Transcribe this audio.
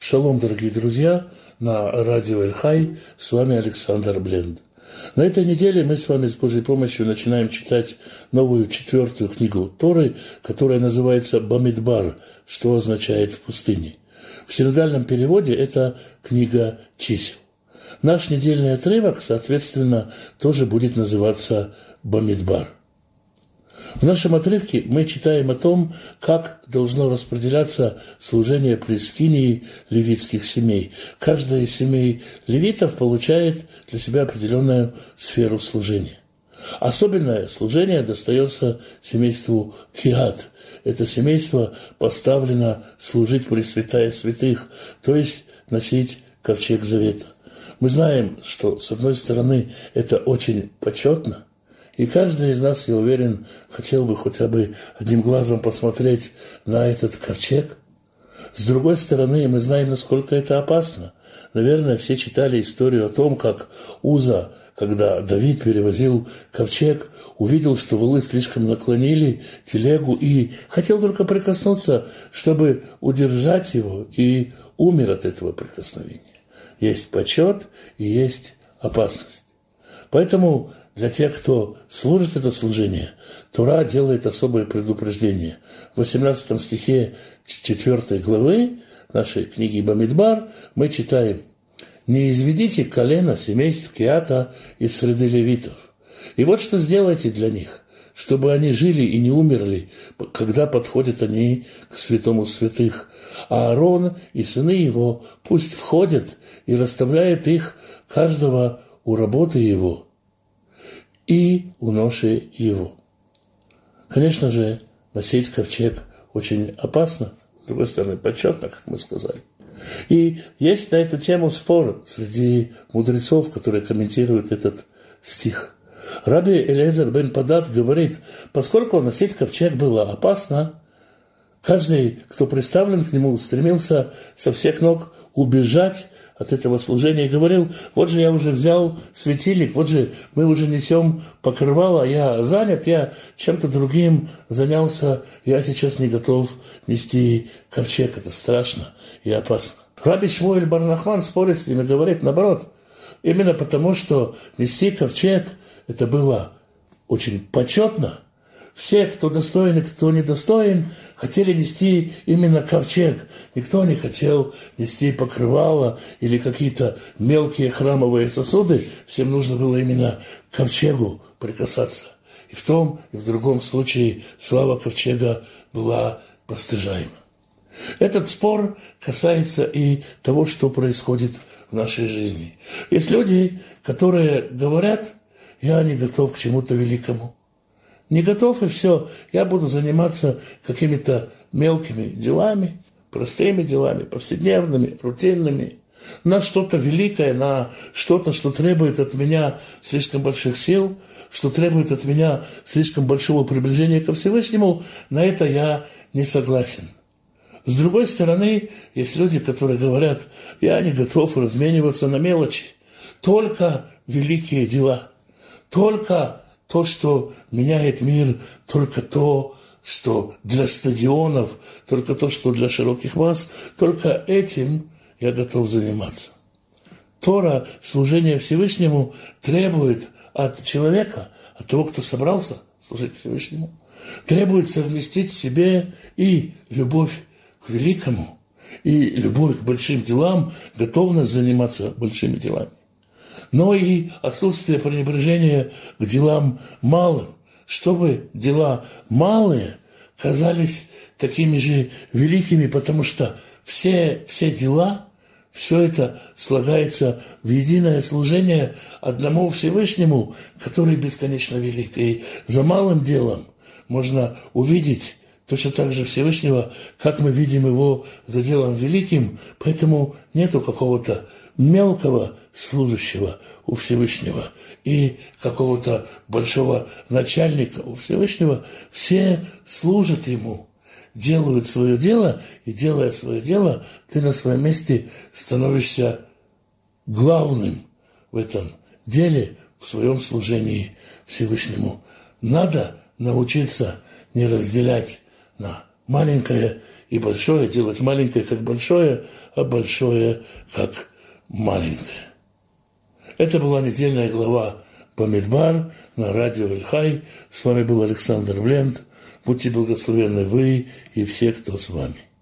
Шалом, дорогие друзья, на радио Эль-Хай, с вами Александр Бленд. На этой неделе мы с вами с Божьей помощью начинаем читать новую 4-ю книгу Торы, которая называется «Бамидбар», что означает «в пустыне». В синодальном переводе это книга чисел. Наш недельный отрывок, соответственно, тоже будет называться «Бамидбар». В нашем отрывке мы читаем о том, как должно распределяться служение при скинии левитских семей. Каждая из семей левитов получает для себя определенную сферу служения. Особенное служение достается семейству Киат. Это семейство поставлено служить при святая святых, то есть носить ковчег завета. Мы знаем, что, с одной стороны, это очень почетно, и каждый из нас, я уверен, хотел бы хотя бы одним глазом посмотреть на этот ковчег. С другой стороны, мы знаем, насколько это опасно. Наверное, все читали историю о том, как Уза, когда Давид перевозил ковчег, увидел, что валы слишком наклонили телегу и хотел только прикоснуться, чтобы удержать его, и умер от этого прикосновения. Есть почет и есть опасность. Поэтому для тех, кто служит это служение, Тора делает особое предупреждение. В 18 стихе 4 главы нашей книги Бамидбар мы читаем: «Не изведите колено семейств Киата из среды левитов. И вот что сделайте для них, чтобы они жили и не умерли, когда подходят они к святому святых. А Аарон и сыны его пусть входят и расставляют их, каждого у работы его и у ноши его». Конечно же, носить ковчег очень опасно, с другой стороны, почетно, как мы сказали. И есть на эту тему спор среди мудрецов, которые комментируют этот стих. Раби Элиэзер бен Падат говорит, поскольку носить ковчег было опасно, каждый, кто представлен к нему, стремился со всех ног убежать от этого служения и говорил: вот же я уже взял светильник, вот же мы уже несем покрывало, я занят, я чем-то другим занялся, я сейчас не готов нести ковчег, это страшно и опасно. Раби Шмуэль бар Нахман спорит с ним и говорит наоборот, именно потому, что нести ковчег это было очень почетно. Все, кто достоин и кто недостоин, хотели нести именно ковчег. Никто не хотел нести покрывало или какие-то мелкие храмовые сосуды. Всем нужно было именно к ковчегу прикасаться. И в том, и в другом случае слава ковчега была постыжаема. Этот спор касается и того, что происходит в нашей жизни. Есть люди, которые говорят: я не готов к чему-то великому. Не готов, и все, я буду заниматься какими-то мелкими делами, простыми делами, повседневными, рутинными, на что-то великое, на что-то, что требует от меня слишком больших сил, что требует от меня слишком большого приближения ко Всевышнему, на это я не согласен. С другой стороны, есть люди, которые говорят: я не готов размениваться на мелочи, только великие дела, только то, что меняет мир, только то, что для стадионов, только то, что для широких масс, только этим я готов заниматься. Тора, служение Всевышнему, требует от человека, от того, кто собрался служить Всевышнему, требует совместить в себе и любовь к великому, и любовь к большим делам, готовность заниматься большими делами, но и отсутствие пренебрежения к делам малым, чтобы дела малые казались такими же великими, потому что все дела, все это слагается в единое служение одному Всевышнему, который бесконечно велик. И за малым делом можно увидеть точно так же Всевышнего, как мы видим его за делом великим, поэтому нету какого-то мелкого служащего у Всевышнего и какого-то большого начальника у Всевышнего. Все служат ему, делают свое дело, и делая свое дело, ты на своем месте становишься главным в этом деле, в своем служении Всевышнему. Надо научиться не разделять на маленькое и большое делать маленькое как большое, а большое как маленькое. Это была недельная глава Бамидбар на радио Эль-Хай. С вами был Александр Бленд. Будьте благословенны вы и все, кто с вами.